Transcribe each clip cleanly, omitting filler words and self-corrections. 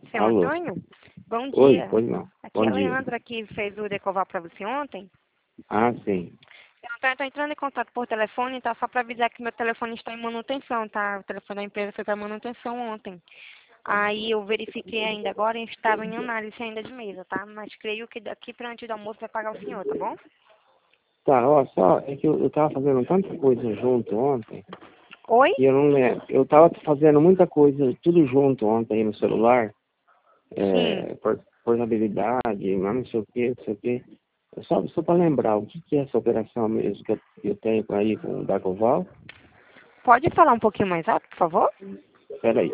Seu Alô? Antônio? Bom Oi, dia. pois não. Aqui Bom é a dia. Leandra que fez o Decoval para você ontem. Ah, sim. Seu Antônio, estou entrando em contato por telefone, tá? Só para avisar que meu telefone está em manutenção, tá? O telefone da empresa foi para manutenção ontem. Aí eu verifiquei ainda agora e estava em análise ainda de mesa, tá? Mas creio que daqui para antes do almoço vai pagar o senhor, tá bom? Tá, ó, só, é que eu tava fazendo tanta coisa junto ontem, Oi? e eu não lembro. Eu tava fazendo muita coisa, tudo junto ontem aí no celular, Sim. portabilidade, mas não sei o que, não sei o que. Só para lembrar, o que é essa operação mesmo que eu tenho aí com o Dacoval? Pode falar um pouquinho mais alto, por favor? Peraí.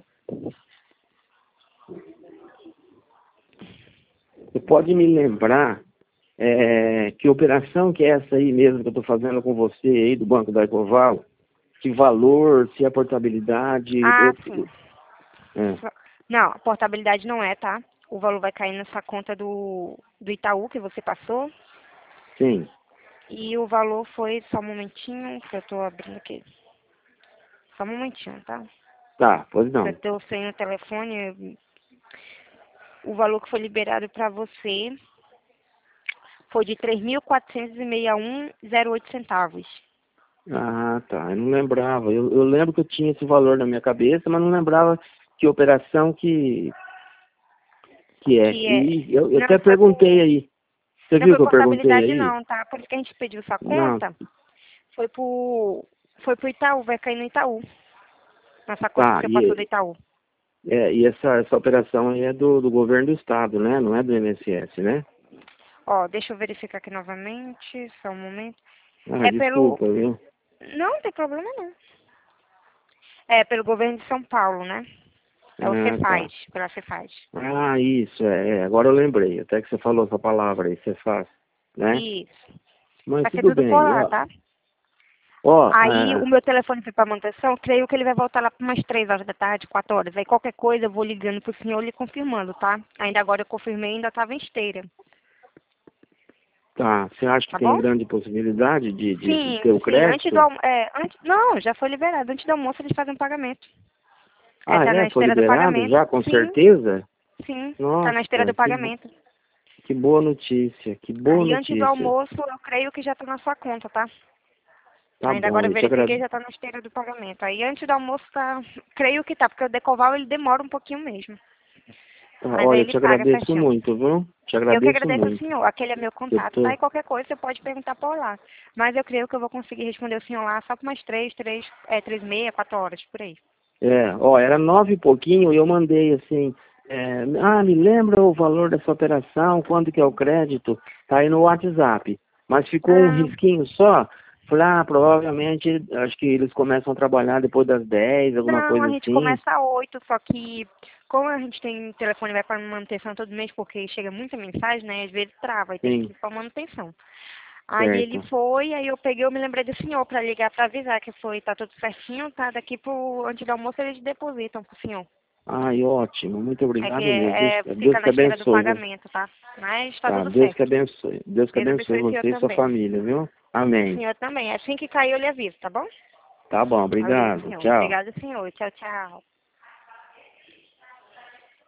Você pode me lembrar que operação que é essa aí mesmo que eu estou fazendo com você aí do Banco da Ecoval? Que valor, se é portabilidade? Ah, sim. É, Não, a portabilidade não é, tá? O valor vai cair nessa conta do Itaú que você passou. sim, E o valor foi, só um momentinho, que eu tô abrindo aqui. Só um momentinho, tá? tá, pois Eu não. tô sem o telefone. O valor que foi liberado para você foi de 3.461,08 centavos. Ah, tá, eu não lembrava. Eu lembro que eu tinha esse valor na minha cabeça, mas não lembrava que operação que é. Que é. E eu Não até foi perguntei aí. Você não viu foi que eu perguntei portabilidade aí? não, tá? Por isso que a gente pediu sua Não, conta. Foi pro Itaú, vai cair no Itaú. Nessa conta que tá, você passou do Itaú. e essa operação aí é do governo do estado, né? Não é do INSS, né? Ó, deixa eu verificar aqui novamente, só um momento. Ah, É pelo. desculpa, viu? Não tem problema não. É pelo governo de São Paulo, né? É o Ah, tá. Cefaz, pela Cefaz. Ah, isso, agora eu lembrei, até que você falou essa palavra aí, você faz, né? Isso. Mas Vai ser tudo tudo por bem, lá, ó, tá? ó, Aí o meu telefone foi para manutenção, creio que ele vai voltar lá por umas 3 horas da tarde, 4 horas. Aí qualquer coisa eu vou ligando pro senhor e lhe confirmando, tá? Ainda agora eu confirmei, ainda estava em esteira, tá, você acha que tá tem bom? grande possibilidade de Sim, ter o sim, antes do crédito? não, já foi liberado. Antes do almoço eles fazem o pagamento. É, Ah, tá na foi esteira do liberado pagamento. já, com Sim, certeza? sim, tá na esteira do Nossa, pagamento. que boa notícia, que boa Aí antes do notícia. almoço eu creio que já tá na sua conta, tá? Tá Ainda bom, agora eu eu te verifiquei agradeço. já tá na esteira do pagamento. Aí antes do almoço tá. Creio que tá, porque o Decoval ele demora um pouquinho mesmo. Tá, Mas aí olha, eu ele te paga agradeço certinho. muito, viu? Te Eu que agradeço agradeço ao muito. senhor, aquele é meu Eu contato, tá? tô, E qualquer coisa você pode perguntar por lá. Mas eu creio que eu vou conseguir responder o senhor lá só por umas 3 e meia, 4 horas, por aí. era 9 e pouquinho e eu mandei assim, me lembra o valor dessa operação, quanto que é o crédito? Tá aí no WhatsApp. Mas ficou um Ah, risquinho só. Falei, provavelmente, acho que eles começam a trabalhar depois das 10, alguma não, coisa a gente assim. começa às 8, só que como a gente tem telefone vai para manutenção todo mês, porque chega muita mensagem, né? Às vezes trava e tem que Sim, ir para manutenção. Aí ele certo. foi, aí eu peguei, eu me lembrei do senhor para ligar para avisar que foi, tá tudo certinho, tá? Daqui pro antes do almoço eles depositam pro senhor. Ai, ótimo, muito É que obrigado mesmo. fica Deus na te esteira do abençoe, viu? pagamento, tá? Mas tá Tá, tudo Deus que certo. abençoe. Deus que Deus abençoe abençoe o senhor você e sua também. família, viu? O Amém. senhor também. Assim que cair, eu lhe aviso, tá bom? Tá bom, Valeu, obrigado. senhor. Tchau. Obrigada, senhor. Tchau, tchau.